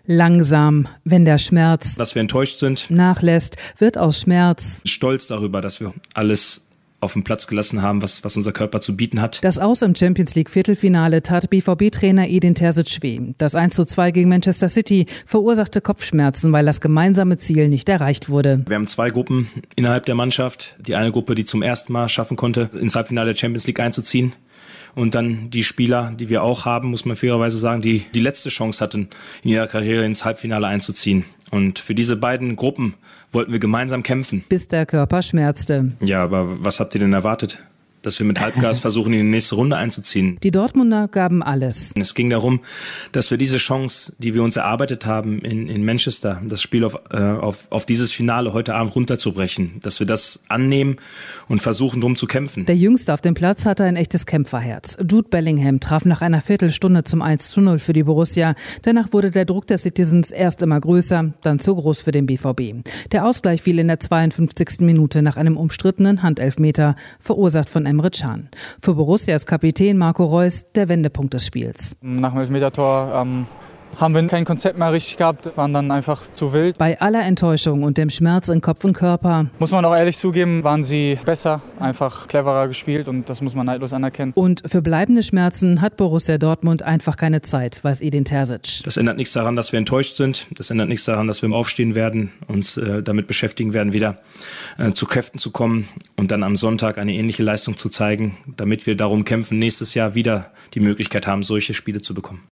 Langsam, wenn der Schmerz, dass wir enttäuscht sind, nachlässt, wird aus Schmerz stolz darüber, dass wir alles auf den Platz gelassen haben, was unser Körper zu bieten hat. Das Aus im Champions-League-Viertelfinale tat BVB-Trainer Edin Terzic weh. Das 1:2 gegen Manchester City verursachte Kopfschmerzen, weil das gemeinsame Ziel nicht erreicht wurde. Wir haben 2 Gruppen innerhalb der Mannschaft. Die eine Gruppe, die zum ersten Mal schaffen konnte, ins Halbfinale der Champions League einzuziehen. Und dann die Spieler, die wir auch haben, muss man fairerweise sagen, die letzte Chance hatten, in ihrer Karriere ins Halbfinale einzuziehen. Und für diese beiden Gruppen wollten wir gemeinsam kämpfen. Bis der Körper schmerzte. Ja, aber was habt ihr denn erwartet? Dass wir mit Halbgas versuchen, in die nächste Runde einzuziehen. Die Dortmunder gaben alles. Es ging darum, dass wir diese Chance, die wir uns erarbeitet haben in Manchester, das Spiel auf dieses Finale heute Abend runterzubrechen, dass wir das annehmen und versuchen, drum zu kämpfen. Der Jüngste auf dem Platz hatte ein echtes Kämpferherz. Jude Bellingham traf nach einer Viertelstunde zum 1:0 für die Borussia. Danach wurde der Druck der Citizens erst immer größer, dann zu groß für den BVB. Der Ausgleich fiel in der 52. Minute nach einem umstrittenen Handelfmeter, verursacht von Emre Can. Für Borussia ist Kapitän Marco Reus der Wendepunkt des Spiels. Nach dem Elfmetertor haben wir kein Konzept mehr richtig gehabt, waren dann einfach zu wild. Bei aller Enttäuschung und dem Schmerz in Kopf und Körper, muss man auch ehrlich zugeben, waren sie besser, einfach cleverer gespielt und das muss man neidlos anerkennen. Und für bleibende Schmerzen hat Borussia Dortmund einfach keine Zeit, weiß Edin Terzic. Das ändert nichts daran, dass wir enttäuscht sind. Das ändert nichts daran, dass wir aufstehen werden, uns damit beschäftigen werden, wieder zu Kräften zu kommen und dann am Sonntag eine ähnliche Leistung zu zeigen, damit wir darum kämpfen, nächstes Jahr wieder die Möglichkeit haben, solche Spiele zu bekommen.